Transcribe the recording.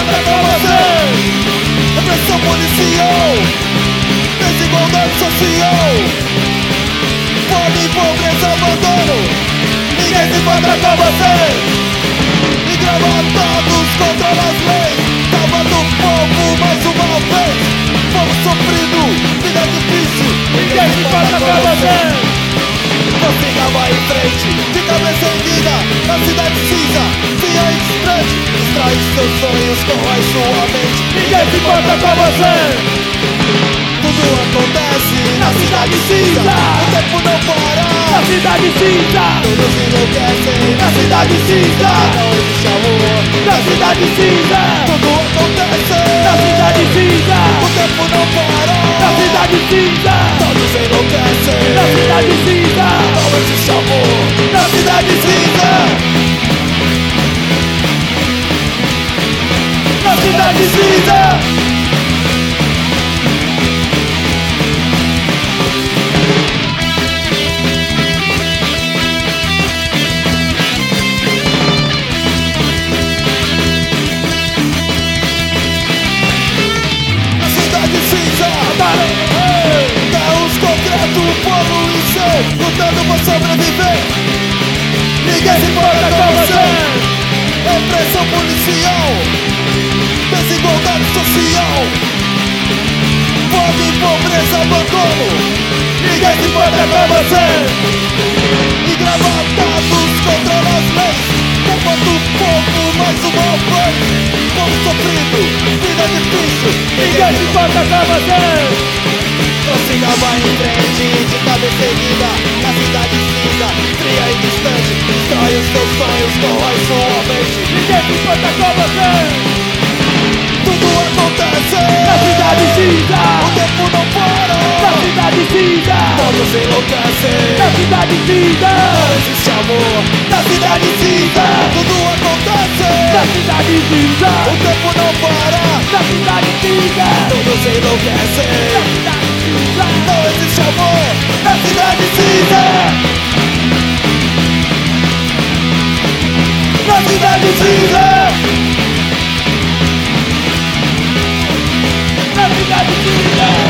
importa com você. Repressão policial, desigualdade social, fome, pobreza, abandono. Ninguém se importa com você. Engravatados contra as leis, salvando o povo mais uma vez. Povo sofrido, vida difícil. Ninguém se importa com você. Você vai em frente, de cabeça erguida, na cidade cinza, dia distante, distrai seus sonhos com a sua mente. Ninguém se importa com você. Tudo acontece na cidade cinza, o tempo não para. Na cidade cinza, todos enlouquecem. Na cidade cinza, não existe amor. Na cidade cinza, tudo acontece. Na cidade cinza, o tempo não para. Na cidade cinza, todos enlouquecem. Na cidade cinza, não existe amor. Na cidade cinza, na cidade cinza. Caos concreto, poluição, lutando pra sobreviver. Ninguém se importa com você. Repressão policial, desigualdade social, fome, pobreza, abandono. Ninguém se importa com você. Engravatados contra as leis, culpando o povo mais uma vez. Povo sofrido, vida difícil. Ninguém se importa com você. Prossiga, vai em frente, de cabeça erguida, na cidade cinza, fria e distante, destrói os seus sonhos, corrói sua mente. Ninguém se importa com você. Tudo acontece na cidade cinza, o tempo não para. Na cidade cinza, todos enlouquecem. Na cidade cinza, não existe amor. Na cidade cinza, tudo acontece. Na cidade cinza, o tempo não para. Na cidade cinza, todos enlouquecem. Não existe amor na cidade cinza. Na cidade cinza. Na cidade cinza.